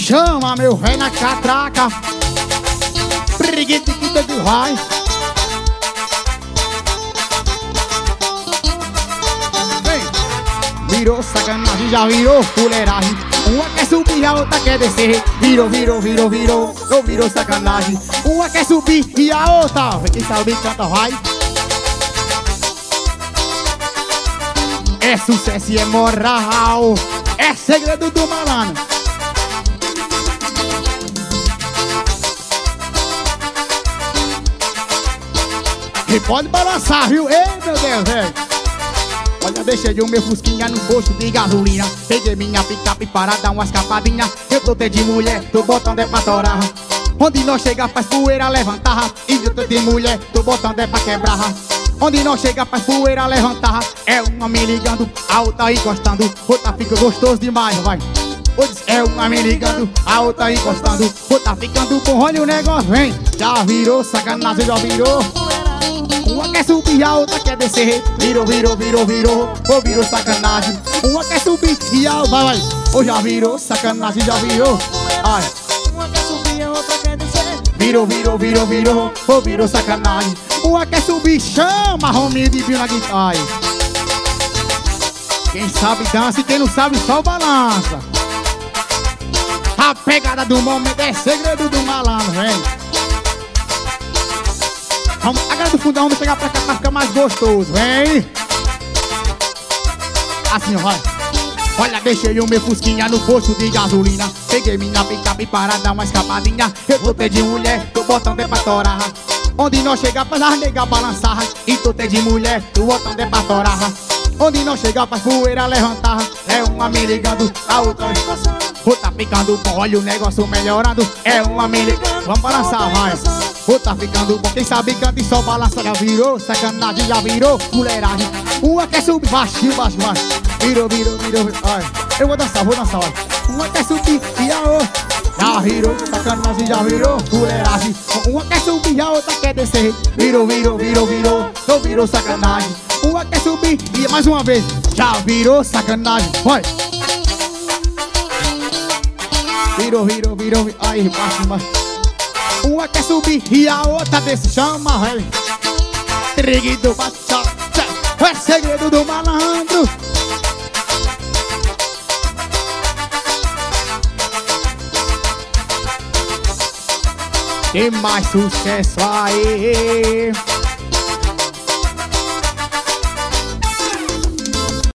Chama meu rei na catraca. Briguita que vai. Virou sacanagem, já virou fuleiragem. Uma quer subir, a outra quer descer. Virou, não virou sacanagem. Uma quer subir e a outra, quem sabe canta vai. É sucesso e é moral, é segredo do malandro. E pode balançar, viu? Ei, meu Deus, velho. Olha, deixei o meu fusquinha no posto de gasolina. Peguei minha picape para dar uma escapadinha. Eu tô de mulher, tô botando é pra torar. Onde não chega faz poeira levantar. E eu tô de mulher, tô botando é pra quebrar. Onde não chega faz poeira levantar. É uma me ligando, a outra encostando. Outra fica gostoso demais, vai. É uma me ligando, a outra encostando. Outra ficando bom, olha o negócio, vem. Já virou sacanagem, já virou. Uma quer subir, a outra quer descer. Virou, virou sacanagem. Uma quer subir e a outra vai. Ou já virou sacanagem, já virou. Ai. Uma quer subir, a outra quer descer. Virou sacanagem. Uma quer subir, chama Rominho de Bio na guitarra. Quem sabe dança e quem não sabe só balança. A pegada do momento é segredo do malandro, vem. Vamos, agora do fundão, vamos chegar pra cá pra ficar mais gostoso, vem. Assim, vai. Olha, deixei o meu fusquinha no posto de gasolina. Peguei minha picape para dar uma escapadinha. Eu tô de mulher, tô botando é pra torar. Onde não chega faz as nega balançar. E tô de mulher, tô botando é pra torar. Onde não chega faz poeira levantar. É uma me ligando, a outra outra ficando bom, olha o negócio melhorando. É uma me ligando, vamos balançar, vai. Outra ficando bom, quem sabe canta e só balança. Já virou sacanagem, já virou fuleiragem. Uma quer subir, baixinho, baixo. Virou, ai. Eu vou dançar, olha. Uma quer subir e a outra já virou sacanagem, já virou fuleiragem. Uma quer subir, a outra quer descer. Virou, não virou sacanagem. Uma quer subir e mais uma vez. Já virou sacanagem, vai. Virou, ai, baixo. Uma quer subir e a outra desce. Chama, velho. Triguido, bate, é segredo do malandro. Tem mais sucesso aí.